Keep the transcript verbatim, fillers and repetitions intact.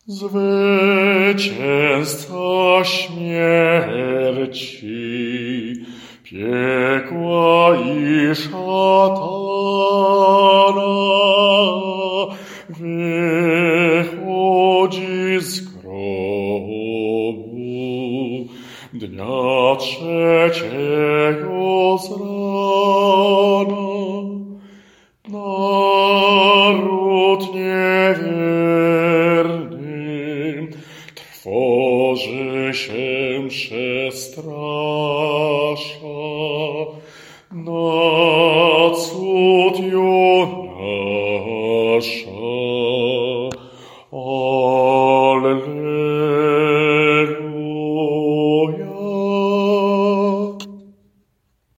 Zwycięzca śmierci, piekła i szatana, wychodzi z grobu dnia trzeciego z rana. Naród nie